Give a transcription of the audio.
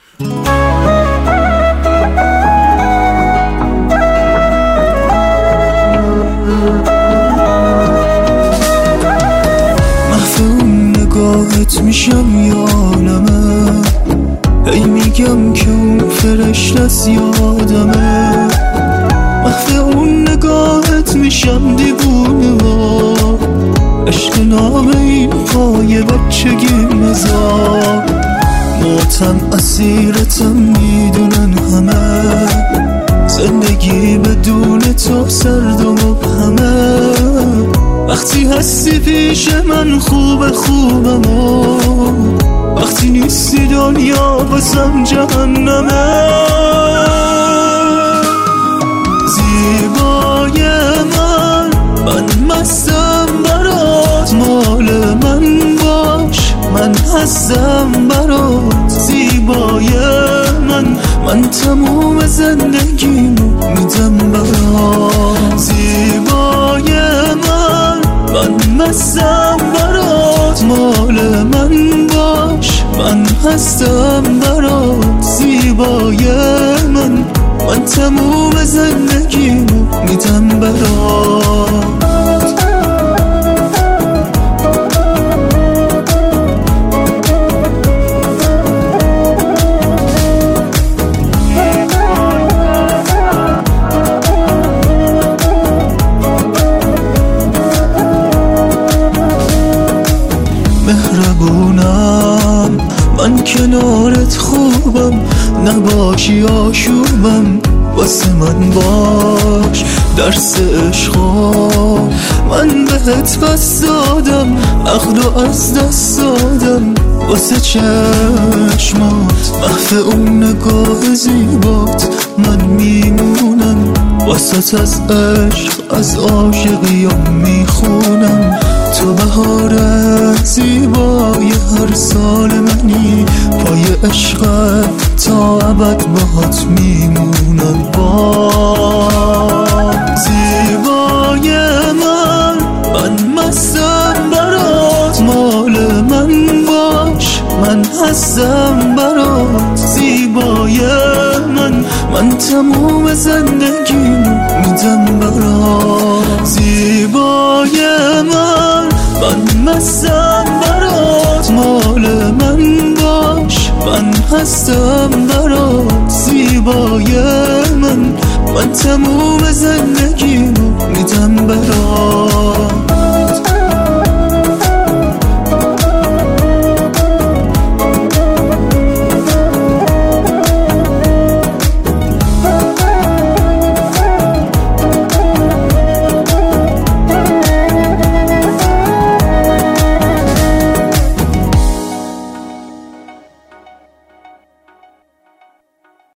نگاهت میشم یالمه، هی میگم که اون فرشته از یادمه. محو اون نگاهت میشم دیوونه ها، عشق نام این پای بچگی نزار. موتم اسیرتم میدونن همه، زندگی بدون تو سرد و مبهمه. وقتی هستی پیش من خوبه خوبم و وقتی نیستی دنیا بازم جهنمه. زیبای من مستم برات، مال من باش من هستم برات. زیبای من تموم زندگیمو میدم برات. زیبای من مستم برات، مال من باش من هستم برات. زیبای من تموم زندگیمو میدم برات. مهربونم من کنارت خوبم، نباشی آشوبم واسه من باش. درس عشقا من بهت بس دادم، عقلو از دست دادم واسه چشمات. محو اون نگاه زیبات من میمونم، واسه از عشق از عاشقیام میخونم. تو بهار زیبای هر سال منی، پای عشقت تا ابد باهات میمونم. زیبای من مستم برات، مال من باش من هستم برات. زیبای من تموم زندگیمو میدم برات. زیبای من مستم برات، مال من باش من هستم برات. زیبای من تموم زندگیمو